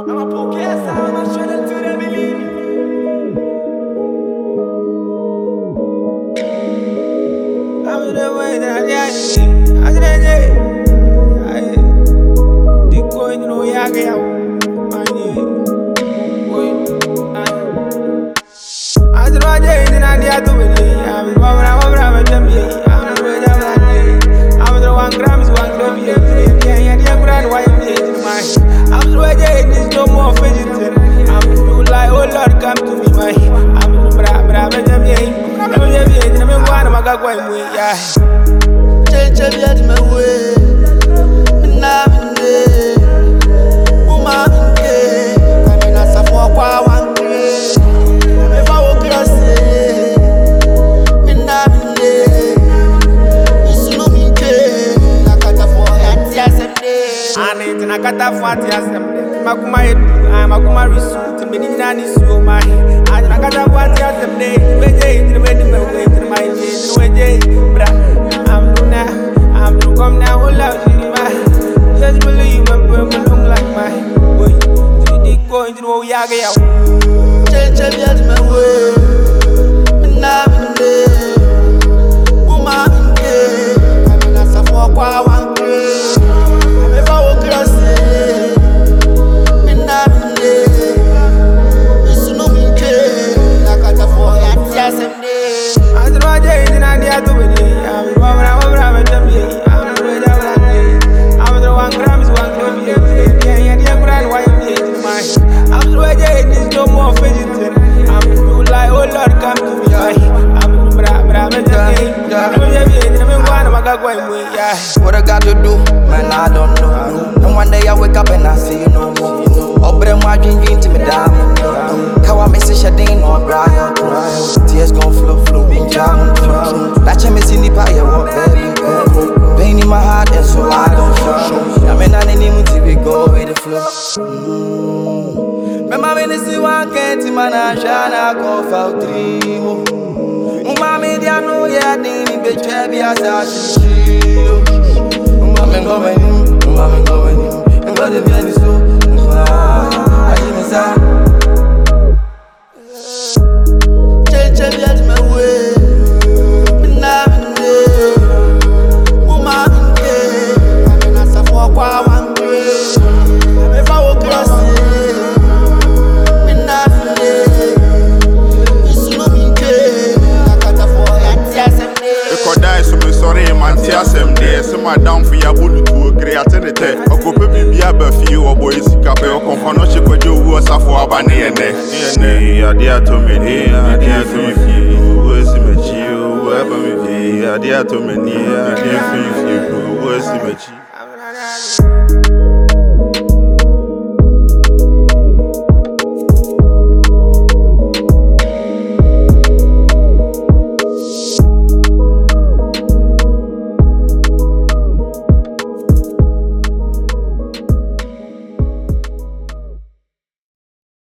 What I got to do, man, I don't know. And one day I wake up and I see you no more. Obre my dream to me down. How I miss a shading or Brian. Tears gon' flow, me jam. Like me see the pie, what baby. Pain in my heart, and so I don't show. I mean, I need to go with the flow. Remember when this is one can't man, I shall go for 3 more. Mama, they know ya didn't be baby as I see you. Mama, going in, and got the belly so. I give me some. Change my way. My down for your bullet to agree at any time. I go baby, I be few or boys, Capel, Confonoche, but you was a for a banner. I dare to me, I dare to me, who's in you, whoever me, I dare to me, I dare to you, who's in you.